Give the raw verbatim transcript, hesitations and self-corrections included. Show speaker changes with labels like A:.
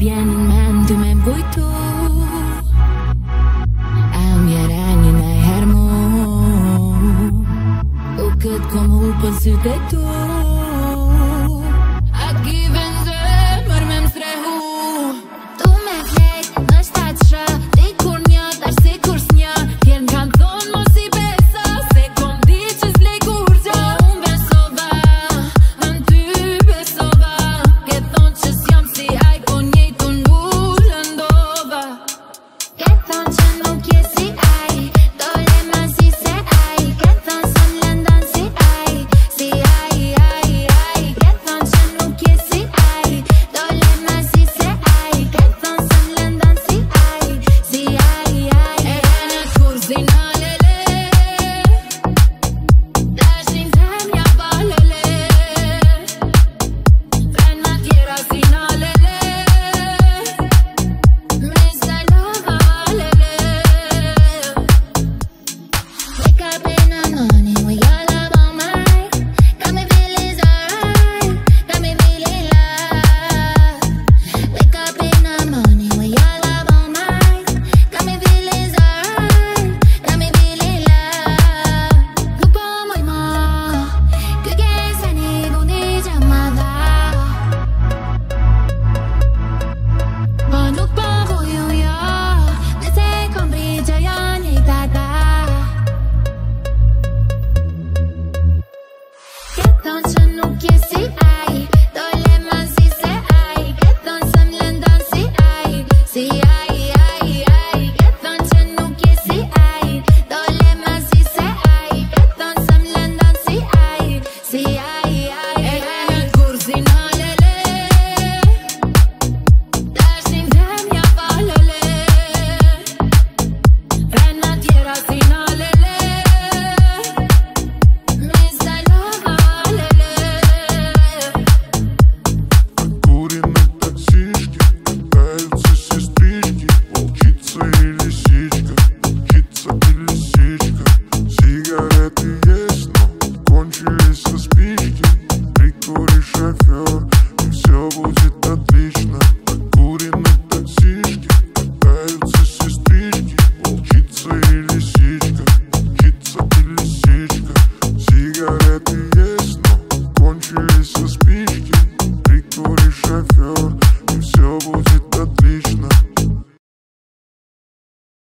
A: vjen në mend ty me m'kujtu a m'jereni najher mu u këtë kom hu për sytë e tu a given zemër me m'srehu tu me flejt në shtatë shë di kur një tash si kur s'një tjerë m'kan thonë mos i beso se kom di që s'lej kur gjë unë besova në ty besova ke thonë që s'jam si aj ko njejtu n'u lëndova ke thonë që nuk je si aj dole ma si se aj ke thonë se m'lëndon si aj si aj aj aj ke thonë që nuk je si aj dole ma si se aj ke thonë se m'lëndon si aj si aj aj e në t'kurzina lele dashin tem ja ba lele ven ma tjera si na lele mister Lova lele wake up in the morning with your love on mine got me feeling alright got me feeling love wake up in the morning with your love on mine got me feeling alright got me feeling love nuk po moj ma ky gesa një bundi që ma dha po nuk po vuju jo nëse kom brit që janë një tata ke thonë që nuk je si aj dole ma si se aj ke thonë se m'lëndon si aj si aj aj aj ke thonë që nuk je si aj dole ma si se aj ke thonë se m'lëndon si aj si aj aj e në t'kurzina lele dashin tem ja ba lele ven ma tjera si na lele mister Lova lele
B: Курим на таксишке, катаются сестрички, волчица и лисичка, волчица и лисичка. Сигареты есть, но кончились со спички. Прикури, шофер, и все будет отлично. Курим на таксишке, катаются сестрички, волчица и лисичка, волчица и лисичка. Сигареты есть, но кончились со спички. Прикури, шофер.